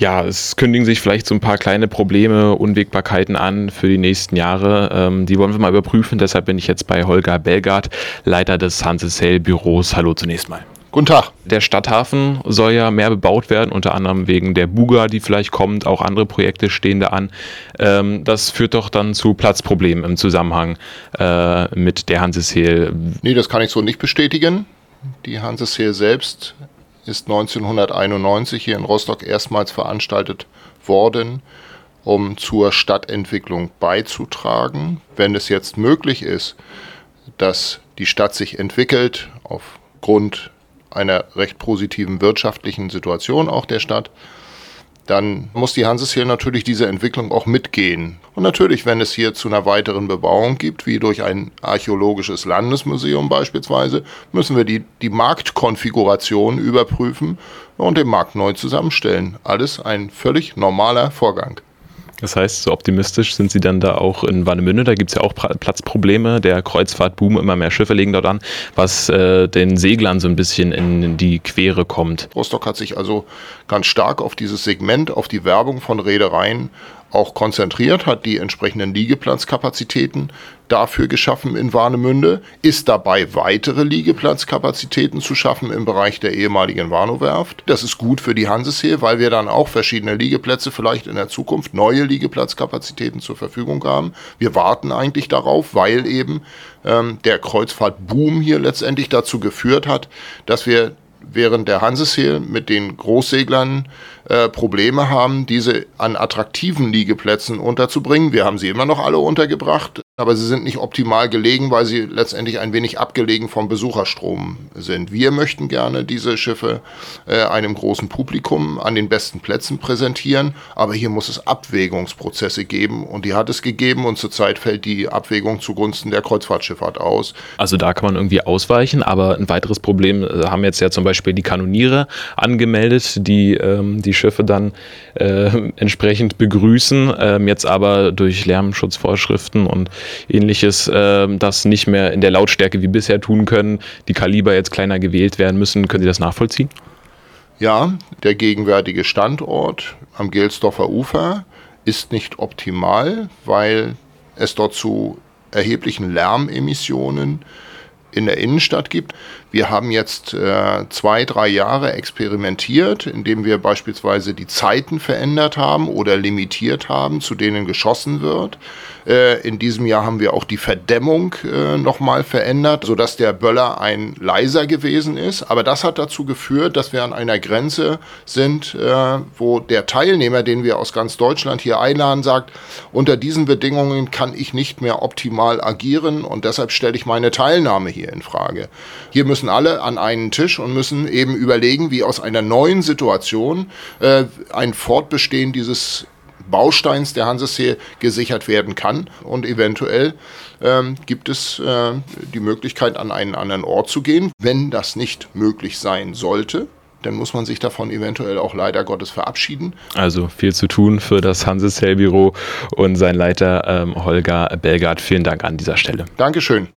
Ja, es kündigen sich vielleicht so ein paar kleine Probleme, Unwägbarkeiten an für die nächsten Jahre. Die wollen wir mal überprüfen. Deshalb bin ich jetzt bei Holger Bellgard, Leiter des Hanse-Sail-Büros. Hallo zunächst mal. Guten Tag. Der Stadthafen soll ja mehr bebaut werden, unter anderem wegen der Buga, die vielleicht kommt. Auch andere Projekte stehen da an. Das führt doch dann zu Platzproblemen im Zusammenhang mit der Hanse-Sail. Nee, das kann ich so nicht bestätigen. Die Hanse-Sail selbst ist 1991 hier in Rostock erstmals veranstaltet worden, um zur Stadtentwicklung beizutragen. Wenn es jetzt möglich ist, dass die Stadt sich entwickelt aufgrund einer recht positiven wirtschaftlichen Situation auch der Stadt, dann muss die Hanse-Sail natürlich diese Entwicklung auch mitgehen. Und natürlich, wenn es hier zu einer weiteren Bebauung gibt, wie durch ein archäologisches Landesmuseum beispielsweise, müssen wir die Marktkonfiguration überprüfen und den Markt neu zusammenstellen. Alles ein völlig normaler Vorgang. Das heißt, so optimistisch sind Sie dann da auch in Warnemünde? Da gibt es ja auch Platzprobleme. Der Kreuzfahrtboom, immer mehr Schiffe legen dort an, was den Seglern so ein bisschen in die Quere kommt. Rostock hat sich also ganz stark auf dieses Segment, auf die Werbung von Reedereien auch konzentriert, hat die entsprechenden Liegeplatzkapazitäten dafür geschaffen in Warnemünde, ist dabei, weitere Liegeplatzkapazitäten zu schaffen im Bereich der ehemaligen Warnow-Werft. Das ist gut für die Hanse-Sail, weil wir dann auch verschiedene Liegeplätze vielleicht in der Zukunft, neue Liegeplatzkapazitäten zur Verfügung haben. Wir warten eigentlich darauf, weil eben der Kreuzfahrtboom hier letztendlich dazu geführt hat, dass wir während der Hanse-Sail mit den Großseglern Probleme haben, diese an attraktiven Liegeplätzen unterzubringen. Wir haben sie immer noch alle untergebracht, aber sie sind nicht optimal gelegen, weil sie letztendlich ein wenig abgelegen vom Besucherstrom sind. Wir möchten gerne diese Schiffe einem großen Publikum an den besten Plätzen präsentieren, aber hier muss es Abwägungsprozesse geben und die hat es gegeben und zurzeit fällt die Abwägung zugunsten der Kreuzfahrtschifffahrt aus. Also da kann man irgendwie ausweichen, aber ein weiteres Problem haben jetzt ja zum Beispiel die Kanoniere angemeldet, die die Schiffe dann entsprechend begrüßen, jetzt aber durch Lärmschutzvorschriften und Ähnliches das nicht mehr in der Lautstärke wie bisher tun können, die Kaliber jetzt kleiner gewählt werden müssen. Können Sie das nachvollziehen? Ja, der gegenwärtige Standort am Gelsdorfer Ufer ist nicht optimal, weil es dort zu erheblichen Lärmemissionen in der Innenstadt gibt. Wir haben jetzt 2-3 Jahre experimentiert, indem wir beispielsweise die Zeiten verändert haben oder limitiert haben, zu denen geschossen wird. In diesem Jahr haben wir auch die Verdämmung nochmal verändert, sodass der Böller ein leiser gewesen ist. Aber das hat dazu geführt, dass wir an einer Grenze sind, wo der Teilnehmer, den wir aus ganz Deutschland hier einladen, sagt, unter diesen Bedingungen kann ich nicht mehr optimal agieren und deshalb stelle ich meine Teilnahme hier in Frage. Hier müssen alle an einen Tisch und müssen eben überlegen, wie aus einer neuen Situation ein Fortbestehen dieses Bausteins der Hanse-Sail gesichert werden kann. Und eventuell gibt es die Möglichkeit, an einen anderen Ort zu gehen. Wenn das nicht möglich sein sollte, dann muss man sich davon eventuell auch leider Gottes verabschieden. Also viel zu tun für das Hanse-Sail-Büro und sein Leiter Holger Bellgard. Vielen Dank an dieser Stelle. Dankeschön.